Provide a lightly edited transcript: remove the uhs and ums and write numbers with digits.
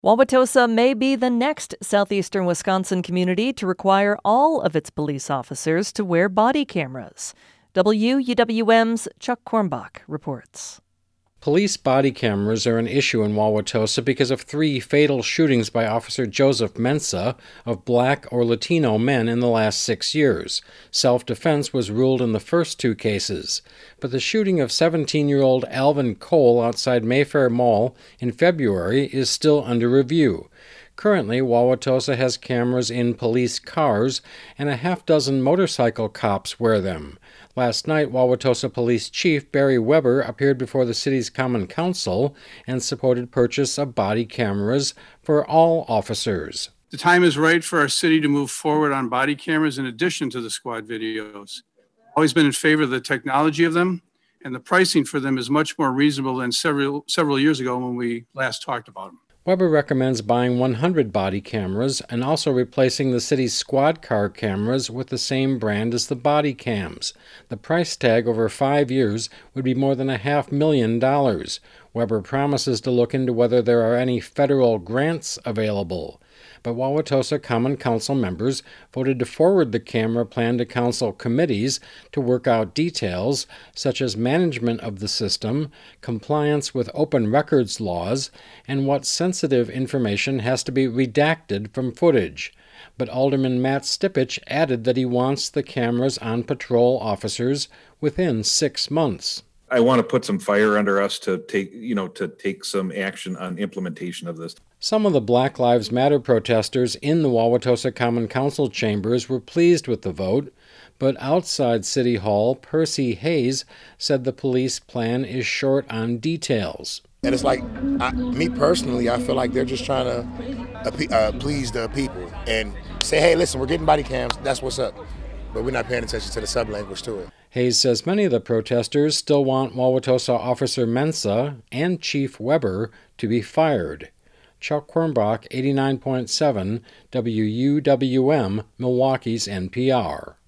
Wauwatosa may be the next southeastern Wisconsin community to require all of its police officers to wear body cameras. WUWM's Chuck Kornbach reports. Police body cameras are an issue in Wauwatosa because of 3 fatal shootings by Officer Joseph Mensah of Black or Latino men in the last 6 years. Self-defense was ruled in the first 2 cases. But the shooting of 17-year-old Alvin Cole outside Mayfair Mall in February is still under review. Currently, Wauwatosa has cameras in police cars, and a half-dozen motorcycle cops wear them. Last night, Wauwatosa Police Chief Barry Weber appeared before the city's Common Council and supported purchase of body cameras for all officers. The time is right for our city to move forward on body cameras in addition to the squad videos. I've always been in favor of the technology of them, and the pricing for them is much more reasonable than several years ago when we last talked about them. Weber recommends buying 100 body cameras and also replacing the city's squad car cameras with the same brand as the body cams. The price tag over 5 years would be more than $500,000. Weber promises to look into whether there are any federal grants available. But Wauwatosa Common Council members voted to forward the camera plan to council committees to work out details such as management of the system, compliance with open records laws, and what sensitive information has to be redacted from footage. But Alderman Matt Stipich added that he wants the cameras on patrol officers within 6 months. I want to put some fire under us to take some action on implementation of this. Some of the Black Lives Matter protesters in the Wauwatosa Common Council chambers were pleased with the vote, but outside City Hall, Percy Hayes said the police plan is short on details. And it's like, me personally, I feel like they're just trying to please the people and say, hey, listen, we're getting body cams, that's what's up. But we're not paying attention to the sub-language to it. Hayes says many of the protesters still want Wauwatosa Officer Mensah and Chief Weber to be fired. Chuck Kornbach, 89.7 WUWM, Milwaukee's NPR.